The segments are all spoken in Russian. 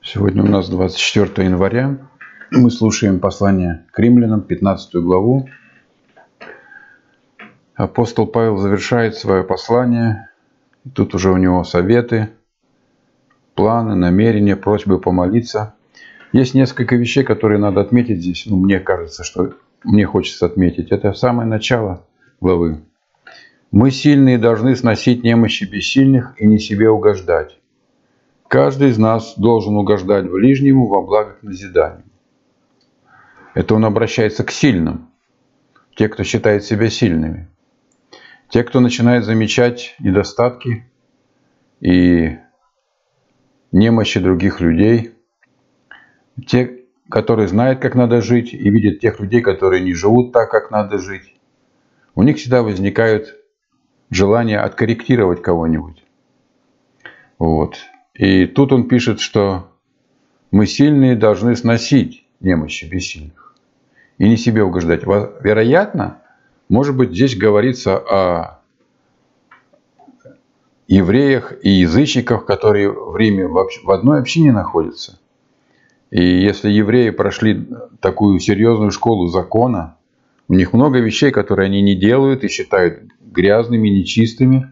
Сегодня у нас 24 января. Мы слушаем послание к римлянам, 15 главу. Апостол Павел завершает свое послание. Тут уже у него советы, планы, намерения, просьбы помолиться. Есть несколько вещей, которые надо отметить здесь. Мне кажется, что мне хочется отметить. Это самое начало главы. Мы сильные должны сносить немощи бессильных и не себе угождать. Каждый из нас должен угождать ближнему во благо к назиданию. Это он обращается к сильным, те, кто считает себя сильными. Те, кто начинает замечать недостатки и немощи других людей. Те, которые знают, как надо жить, и видят тех людей, которые не живут так, как надо жить. У них всегда возникает желание откорректировать кого-нибудь. И тут он пишет, что мы сильные должны сносить немощи бессильных и не себе угождать. Вероятно, может быть, здесь говорится о евреях и язычниках, которые в Риме в одной общине находятся. И если евреи прошли такую серьезную школу закона, у них много вещей, которые они не делают и считают грязными, нечистыми.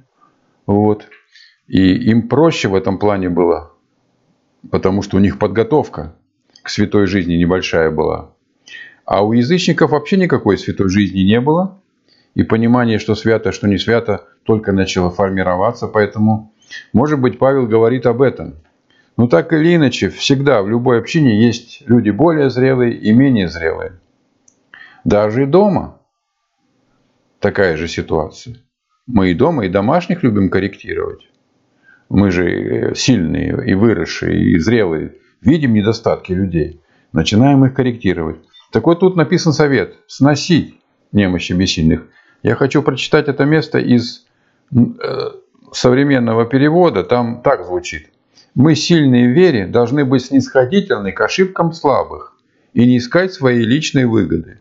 И им проще в этом плане было, потому что у них подготовка к святой жизни небольшая была. А у язычников вообще никакой святой жизни не было. И понимание, что свято, что не свято, только начало формироваться. Поэтому, может быть, Павел говорит об этом. Но так или иначе, всегда в любой общине есть люди более зрелые и менее зрелые. Даже и дома такая же ситуация. Мы и дома, и домашних любим корректировать. Мы же сильные, и выросшие, и зрелые. Видим недостатки людей. Начинаем их корректировать. Так вот, тут написан совет. Сносить немощи бессильных. Я хочу прочитать это место из современного перевода. Там так звучит. Мы, сильные в вере, должны быть снисходительны к ошибкам слабых и не искать своей личной выгоды.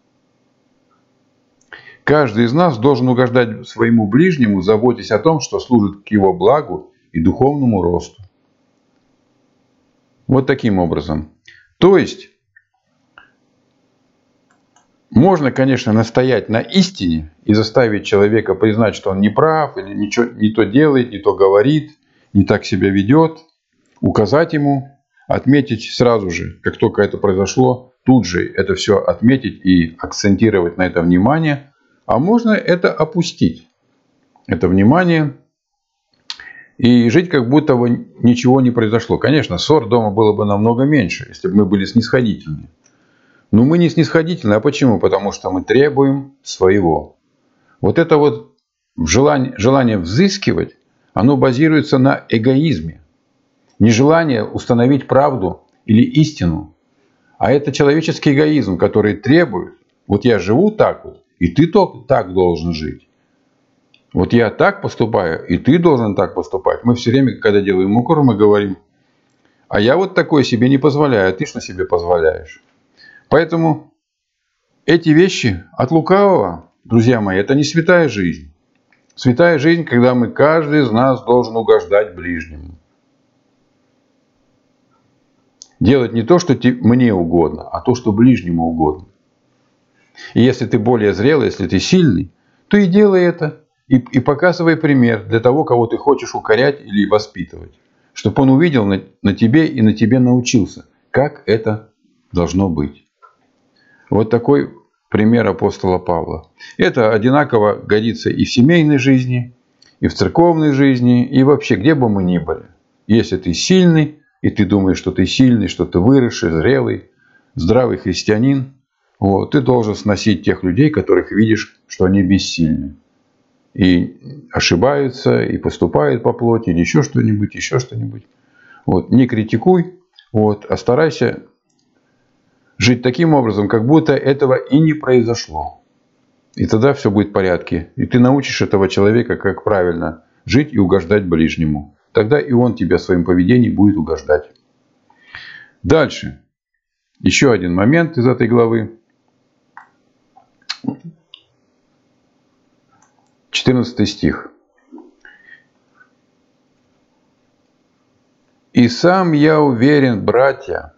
Каждый из нас должен угождать своему ближнему, заботясь о том, что служит к его благу и духовному росту. Вот таким образом. То есть, можно, конечно, настоять на истине и заставить человека признать, что он не прав, или ничего не то делает, не то говорит, не так себя ведет, указать ему, отметить сразу же, как только это произошло, тут же это все отметить и акцентировать на это внимание. А можно это опустить, это внимание, и жить, как будто бы ничего не произошло. Конечно, ссор дома было бы намного меньше, если бы мы были снисходительны. Но мы не снисходительны. А почему? Потому что мы требуем своего. Вот это вот желание взыскивать, оно базируется на эгоизме. Нежелание установить правду или истину. А это человеческий эгоизм, который требует. Вот я живу так вот, и ты так должен жить. Вот я так поступаю, и ты должен так поступать. Мы все время, когда делаем укор, мы говорим, а я вот такое себе не позволяю, а ты что себе позволяешь? Поэтому эти вещи от лукавого, друзья мои, это не святая жизнь. Святая жизнь, когда каждый из нас должен угождать ближнему. Делать не то, что мне угодно, а то, что ближнему угодно. И если ты более зрелый, если ты сильный, то и делай это. И показывай пример для того, кого ты хочешь укорять или воспитывать. Чтобы он увидел на тебе и на тебе научился, как это должно быть. Вот такой пример апостола Павла. Это одинаково годится и в семейной жизни, и в церковной жизни, и вообще, где бы мы ни были. Если ты сильный, и ты думаешь, что ты сильный, что ты выросший, зрелый, здравый христианин, ты должен сносить тех людей, которых видишь, что они бессильны. И ошибаются, и поступают по плоти, или еще что-нибудь, еще что-нибудь. Не критикуй, а старайся жить таким образом, как будто этого и не произошло. И тогда все будет в порядке. И ты научишь этого человека, как правильно жить и угождать ближнему. Тогда и он тебя своим поведением будет угождать. Дальше. Еще один момент из этой главы. 14 стих. И сам я уверен, братья,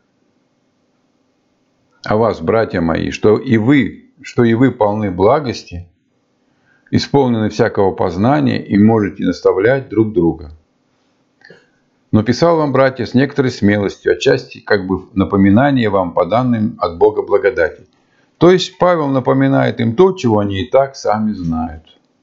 о вас, братья мои, что и вы полны благости, исполнены всякого познания и можете наставлять друг друга. Но писал вам, братья, с некоторой смелостью, отчасти как бы напоминание вам по данным от Бога благодати. То есть Павел напоминает им то, чего они и так сами знают.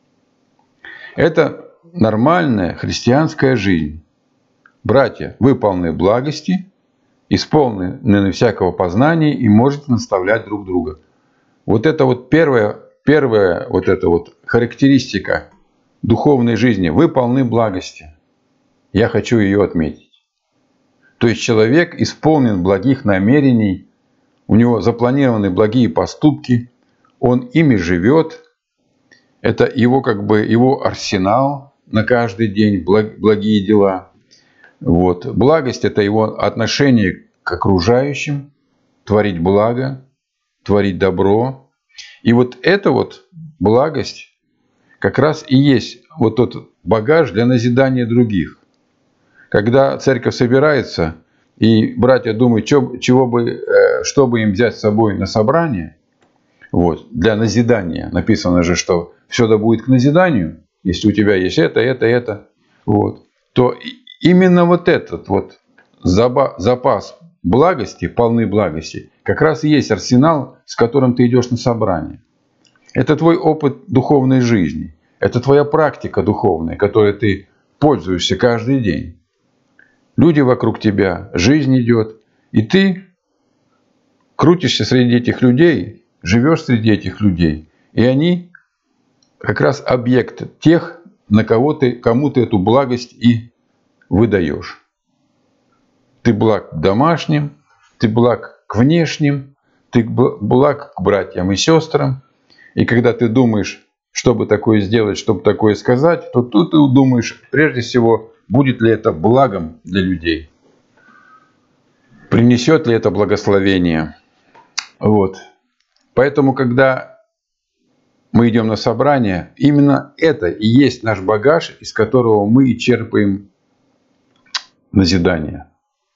Это нормальная христианская жизнь. Братья, вы полны благости, исполнены всякого познания и можете наставлять друг друга. Вот это вот первая вот эта вот характеристика духовной жизни. Вы полны благости. Я хочу ее отметить. То есть человек исполнен благих намерений, у него запланированы благие поступки, он ими живет. Это его его арсенал на каждый день, благие дела. Вот. Благость – это его отношение к окружающим, творить благо, творить добро. И вот эта вот благость как раз и есть вот тот багаж для назидания других. Когда церковь собирается, и братья думают, что бы им взять с собой на собрание, вот, для назидания. Написано же, что все да будет к назиданию, если у тебя есть это, вот, то именно вот этот вот запас благости, полны благости, как раз и есть арсенал, с которым ты идешь на собрание. Это твой опыт духовной жизни, это твоя практика духовная, которой ты пользуешься каждый день. Люди вокруг тебя, жизнь идет, и ты крутишься среди этих людей, живешь среди этих людей, и они как раз объект тех, кому ты эту благость и выдаешь. Ты благ к домашним, ты благ к внешним, ты благ к братьям и сестрам. И когда ты думаешь, чтобы такое сделать, чтобы такое сказать, то тут ты думаешь, прежде всего, будет ли это благом для людей? Принесет ли это благословение? Вот. Поэтому, когда мы идем на собрание, именно это и есть наш багаж, из которого мы и черпаем назидание.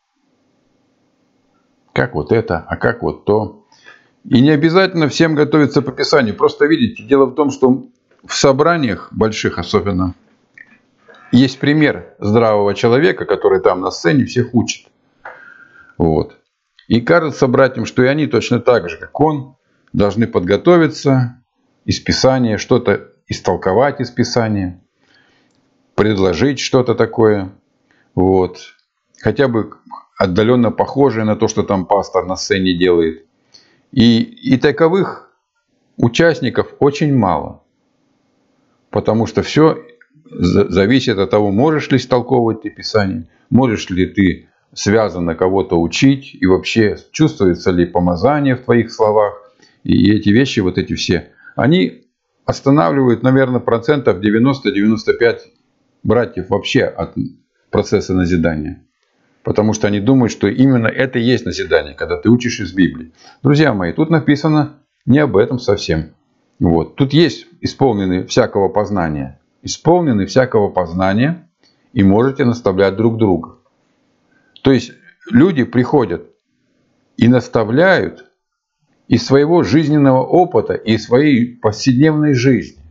Как вот это, а как вот то. И не обязательно всем готовиться по Писанию. Просто видите, дело в том, что в собраниях, больших особенно, есть пример здравого человека, который там на сцене всех учит. Вот. И кажется братьям, что и они точно так же, как он, должны подготовиться из Писания, что-то истолковать из Писания, предложить что-то такое. Вот. Хотя бы отдаленно похожее на то, что там пастор на сцене делает. И таковых участников очень мало. Потому что все зависит от того, можешь ли истолковывать ты Писание, можешь ли ты связанно кого-то учить, и вообще чувствуется ли помазание в твоих словах. И эти вещи, вот эти все, они останавливают, наверное, 90-95% братьев вообще от процесса назидания. Потому что они думают, что именно это и есть назидание, когда ты учишь из Библии. Друзья мои, тут написано не об этом совсем. Вот. Тут есть исполнены всякого познания. Исполнены всякого познания и можете наставлять друг друга. То есть люди приходят и наставляют из своего жизненного опыта и из своей повседневной жизни.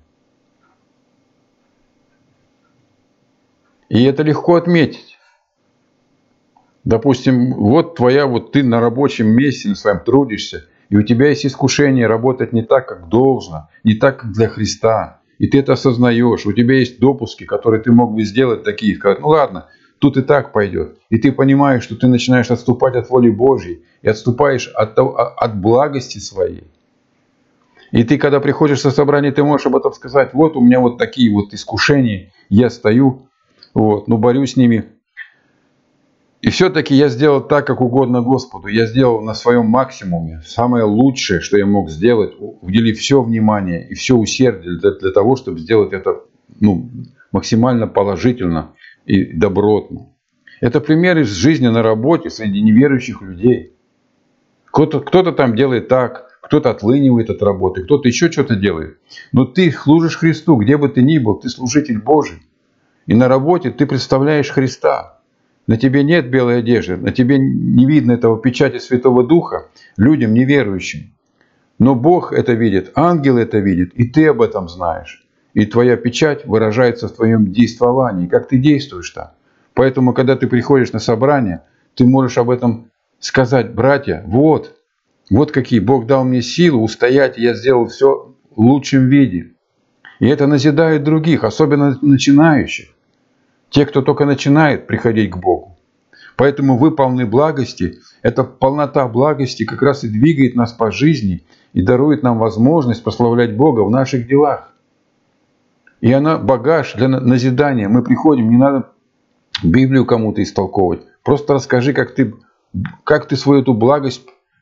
И это легко отметить. Допустим, ты на рабочем месте, на своем трудишься, и у тебя есть искушение работать не так, как должно, не так, как для Христа. И ты это осознаешь. У тебя есть допуски, которые ты мог бы сделать такие, сказать, ну ладно, тут и так пойдет. И ты понимаешь, что ты начинаешь отступать от воли Божьей и отступаешь от благости своей. И ты, когда приходишь со собрания, ты можешь об этом сказать, вот у меня вот такие вот искушения, я стою, борюсь с ними. И все-таки я сделал так, как угодно Господу. Я сделал на своем максимуме самое лучшее, что я мог сделать, уделив все внимание и все усердие для того, чтобы сделать это максимально положительно и добротно. Это пример из жизни на работе среди неверующих людей. Кто-то там делает так, кто-то отлынивает от работы, кто-то еще что-то делает. Но ты служишь Христу, где бы ты ни был, ты служитель Божий. И на работе ты представляешь Христа. на тебе нет белой одежды, на тебе не видно этого печати Святого Духа людям неверующим. Но Бог это видит, ангел это видит, и ты об этом знаешь. И твоя печать выражается в твоем действовании, как ты действуешь там. Поэтому, когда ты приходишь на собрание, ты можешь об этом сказать: братья, вот какие Бог дал мне силу устоять, и я сделал все в лучшем виде. И это назидает других, особенно начинающих. Те, кто только начинает приходить к Богу. Поэтому вы полны благости. Эта полнота благости как раз и двигает нас по жизни и дарует нам возможность прославлять Бога в наших делах. И она багаж для назидания. Мы приходим, не надо Библию кому-то истолковывать. Просто расскажи, как ты свою эту благость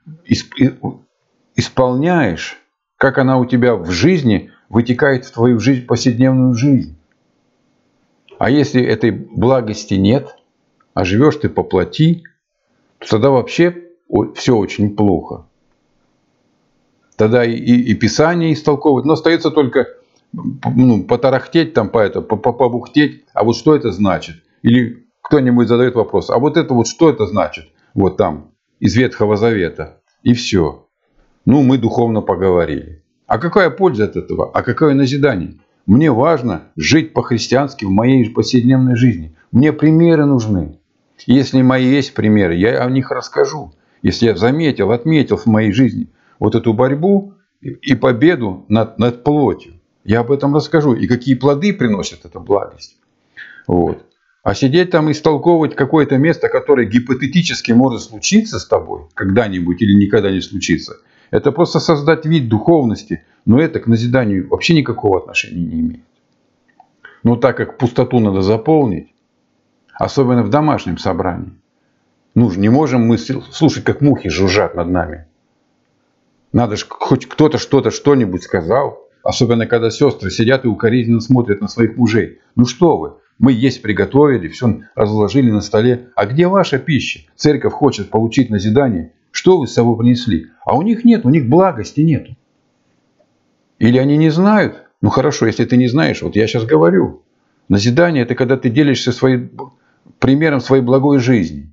исполняешь, как она у тебя в жизни вытекает в твою жизнь, повседневную жизнь. А если этой благости нет, а живешь ты по плоти, то тогда вообще все очень плохо. Тогда и Писание истолковывать, но остается только потарахтеть, там, побухтеть, а вот что это значит? Или кто-нибудь задает вопрос: а вот это вот что это значит? Вот там, из Ветхого Завета. И все. Мы духовно поговорили. А какая польза от этого? А какое назидание? Мне важно жить по-христиански в моей повседневной жизни. Мне примеры нужны. Если мои есть примеры, я о них расскажу. Если я заметил, отметил в моей жизни вот эту борьбу и победу над плотью, я об этом расскажу. И какие плоды приносит эта благость. Вот. А сидеть там и истолковывать какое-то место, которое гипотетически может случиться с тобой когда-нибудь или никогда не случится, это просто создать вид духовности, но это к назиданию вообще никакого отношения не имеет. Но так как пустоту надо заполнить, особенно в домашнем собрании, не можем мы слушать, как мухи жужжат над нами. Надо же, хоть кто-то что-нибудь сказал, особенно когда сестры сидят и укоризненно смотрят на своих мужей. Что вы? Мы есть приготовили, все разложили на столе. А где ваша пища? Церковь хочет получить назидание. Что вы с собой принесли? А у них нет, у них благости нет. Или они не знают? Хорошо, если ты не знаешь, вот я сейчас говорю. Назидание – это когда ты делишься примером своей благой жизни.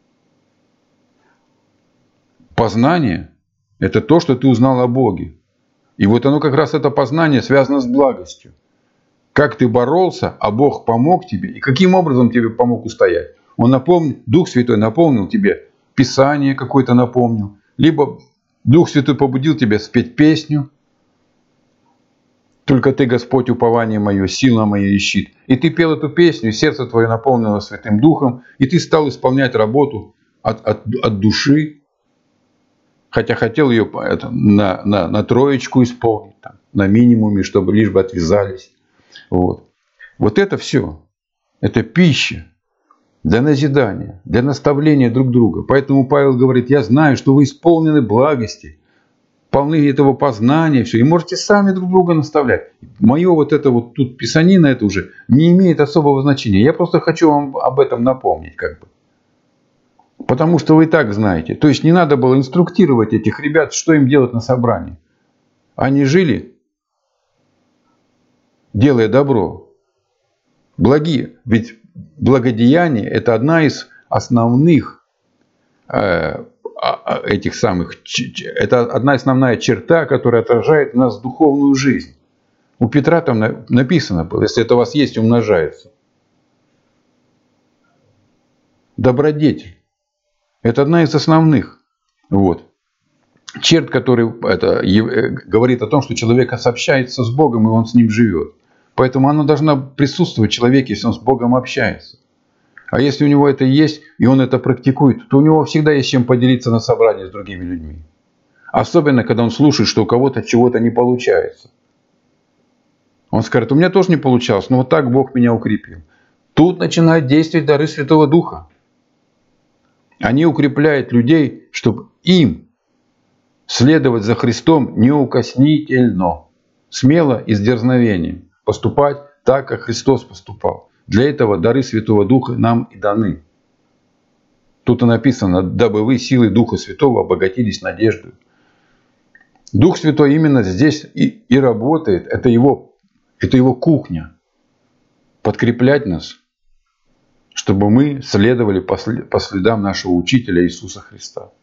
Познание – это то, что ты узнал о Боге. И вот оно как раз, это познание, связано с благостью. Как ты боролся, а Бог помог тебе, и каким образом тебе помог устоять. Дух Святой напомнил тебе, Писание какое-то напомнил, либо Дух Святой побудил тебя спеть песню. «Только ты, Господь, упование мое, сила моя и щит». И ты пел эту песню, и сердце твое наполнилось Святым Духом, и ты стал исполнять работу от души, хотя хотел ее на троечку исполнить, на минимуме, чтобы лишь бы отвязались. Вот это все. Это пища для назидания, для наставления друг друга. Поэтому Павел говорит: я знаю, что вы исполнены благости, полны этого познания, все. И можете сами друг друга наставлять. Мое тут писанина, это уже не имеет особого значения. Я просто хочу вам об этом напомнить, Потому что вы и так знаете. То есть не надо было инструктировать этих ребят, что им делать на собрании. Они жили, делая добро. Ведь благодеяние – это одна из основных это одна основная черта, которая отражает в нас духовную жизнь. У Петра там написано было: если это у вас есть, умножается. Добродетель – это одна из основных черт, который говорит о том, что человек общается с Богом, и он с ним живет. Поэтому оно должно присутствовать в человеке, если он с Богом общается. А если у него это есть, и он это практикует, то у него всегда есть чем поделиться на собрании с другими людьми. Особенно, когда он слушает, что у кого-то чего-то не получается. Он скажет: у меня тоже не получалось, но вот так Бог меня укрепил. Тут начинают действовать дары Святого Духа. Они укрепляют людей, чтобы им следовать за Христом неукоснительно, смело и с дерзновением поступать так, как Христос поступал. Для этого дары Святого Духа нам и даны. Тут и написано: дабы вы силой Духа Святого обогатились надеждой. Дух Святой именно здесь и работает. Это его кухня. Подкреплять нас. чтобы мы следовали по следам нашего учителя Иисуса Христа.